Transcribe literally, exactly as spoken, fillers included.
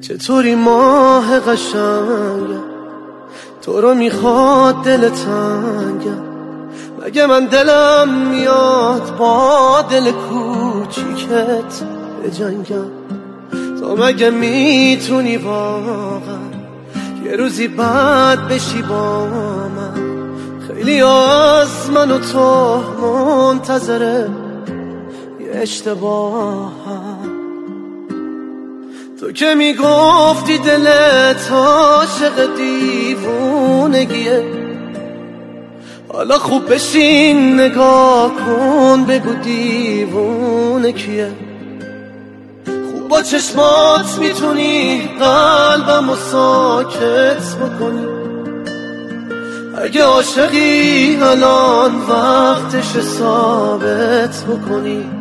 چطوری ماه قشنگم، تو رو میخواد دل تنگم. مگه من دلم میاد با دل کوچیکت بجنگم؟ تو مگه میتونی واقعا یه روزی بعد بشی با من؟ خیلی از من و تو منتظره یه اشتباه. تو که میگفتی دلت عاشق دیوونگیه، حالا خوب بشین نگاه کن بگو دیوونه کیه. خوب با چشمات میتونی قلبمو ساکت بکنی. اگه عاشقی الان وقتش ثابت بکنی.